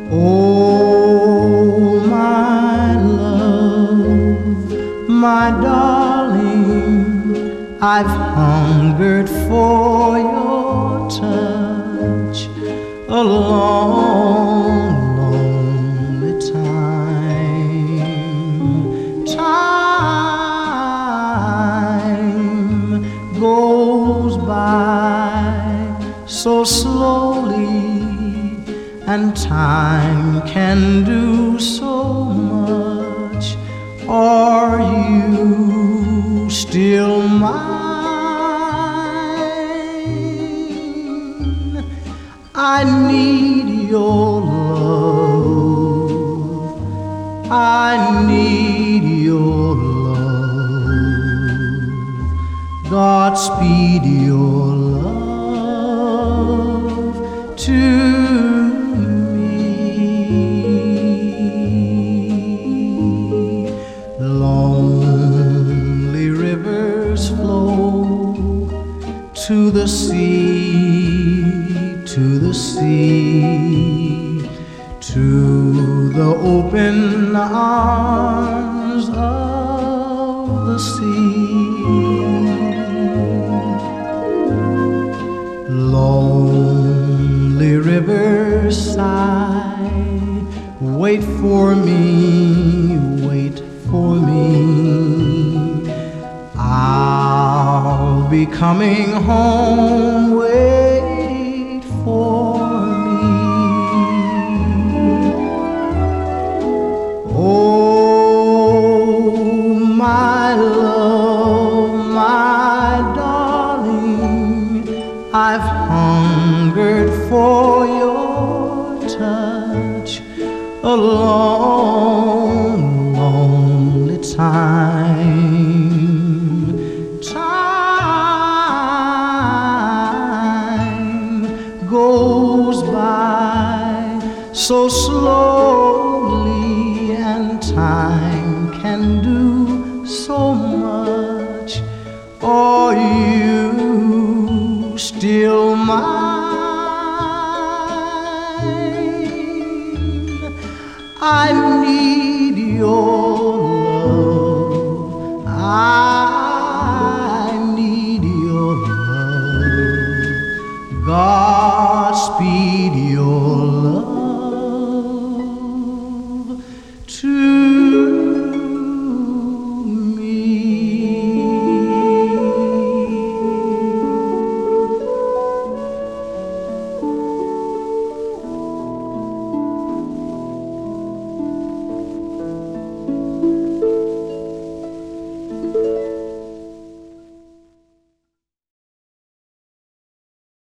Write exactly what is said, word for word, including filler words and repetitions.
Oh, my love, my darling, I've hungered for your touch a long, lonely time. Time goes by so slowly, and time can do so much. Are you still mine? I need your love, I need your love. Godspeed your love to me. Lonely rivers flow to the sea, to the sea, to the open arms of the sea. Lonely rivers sigh, wait for me, wait for me. I'll be coming home, wait for me. Oh, my love, my darling, I've hungered for your touch a long, lonely time. Time goes by so slowly, and time can do so much. Are you still mine? I need your love, I need your love. Godspeed your love